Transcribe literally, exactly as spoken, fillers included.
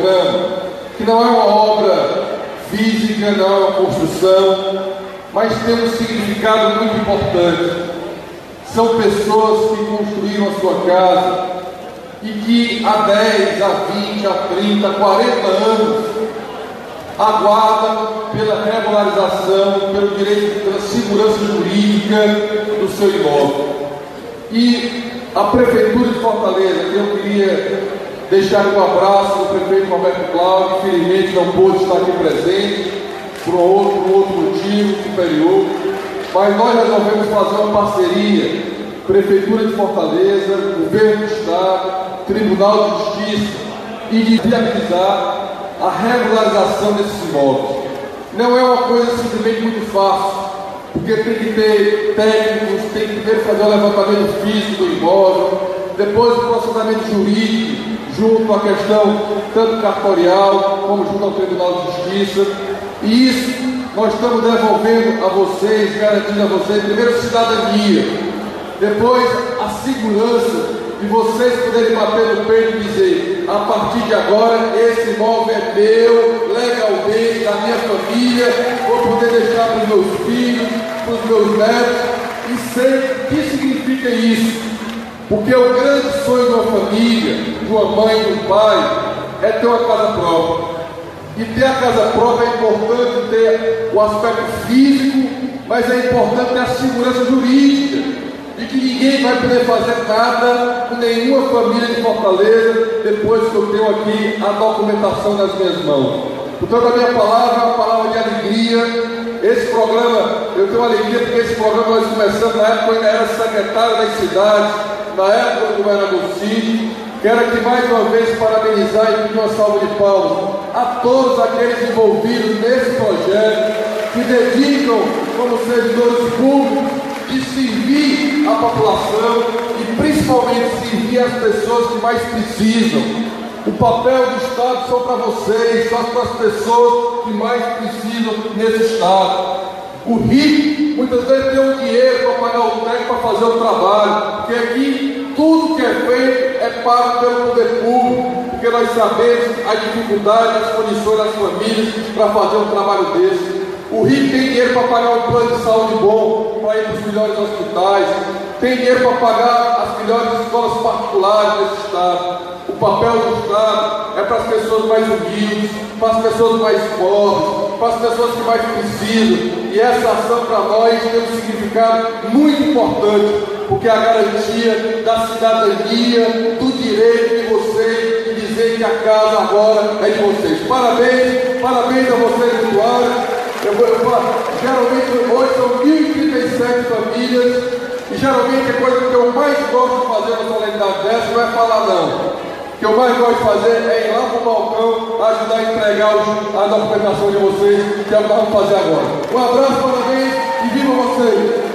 programa, que não é uma obra física, não é uma construção, mas tem um significado muito importante. São pessoas que construíram a sua casa e que há dez, há vinte, há trinta, quarenta anos aguardam pela regularização, pelo direito, pela segurança jurídica do seu imóvel. E a Prefeitura de Fortaleza, que eu queria deixar um abraço do prefeito Roberto Cláudio, que infelizmente não pôde estar aqui presente, por um outro, por outro motivo superior, mas nós resolvemos fazer uma parceria, Prefeitura de Fortaleza, Governo do Estado, Tribunal de Justiça, e de viabilizar a regularização desses imóveis. Não é uma coisa simplesmente muito fácil, porque tem que ter técnicos, tem que primeiro fazer o levantamento físico do imóvel, depois o processamento jurídico, junto à questão tanto cartorial como junto ao Tribunal de Justiça. E isso nós estamos devolvendo a vocês, garantindo a vocês, primeiro, cidadania, depois a segurança de vocês poderem bater no peito e dizer: a partir de agora, esse imóvel é meu, legalmente, da minha família, vou poder deixar para os meus filhos, para os meus netos, e sei o que significa isso. Porque o grande sonho de uma família, de uma mãe, de um pai, é ter uma casa própria. E ter a casa própria é importante ter o aspecto físico, mas é importante ter a segurança jurídica, de que ninguém vai poder fazer nada com nenhuma família de Fortaleza depois que eu tenho aqui a documentação nas minhas mãos. Portanto, a minha palavra é uma palavra de alegria. Esse programa, eu tenho alegria porque esse programa nós começamos na época que eu ainda era secretário das cidades, na época do governador Cid. Quero aqui mais uma vez parabenizar e pedir uma salva de palmas a todos aqueles envolvidos nesse projeto, que dedicam como servidores públicos de servir a população e principalmente servir as pessoas que mais precisam. O papel do Estado são para vocês, são para as pessoas que mais precisam nesse Estado. O rico muitas vezes tem o dinheiro para pagar o técnico para fazer o trabalho, porque aqui tudo que é feito é pago pelo poder público, porque nós sabemos a dificuldade, as condições das famílias para fazer um trabalho desse. O rico tem dinheiro para pagar um plano de saúde bom, para ir para os melhores hospitais, tem dinheiro para pagar as melhores escolas particulares desse Estado. O papel do Estado é para as pessoas mais humildes, para as pessoas mais pobres, para as pessoas que mais precisam. E essa ação para nós tem um significado muito importante, porque é a garantia da cidadania, do direito de vocês de dizer que a casa agora é de vocês. Parabéns, parabéns a vocês, usuários. Eu vou, eu vou, geralmente hoje são mil e trinta e sete famílias, e geralmente a coisa que eu mais gosto de fazer na solenidade dessa não é falar não. O que eu mais gosto de fazer é ir lá para o balcão, ajudar a entregar a documentação de vocês, que é o que nós vamos fazer agora. Um abraço, parabéns e viva vocês!